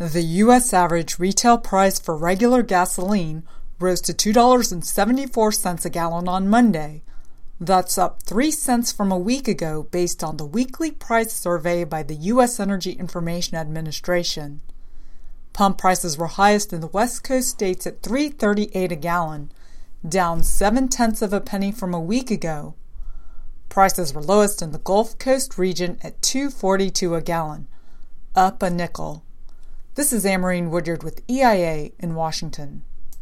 The U.S. average retail price for regular gasoline rose to $2.74 a gallon on Monday. That's up 3 cents from a week ago based on the weekly price survey by the U.S. Energy Information Administration. Pump prices were highest in the West Coast states at $3.38 a gallon, down 0.7 of a penny from a week ago. Prices were lowest in the Gulf Coast region at $2.42 a gallon, up a nickel. This is Amarine Woodyard with EIA in Washington.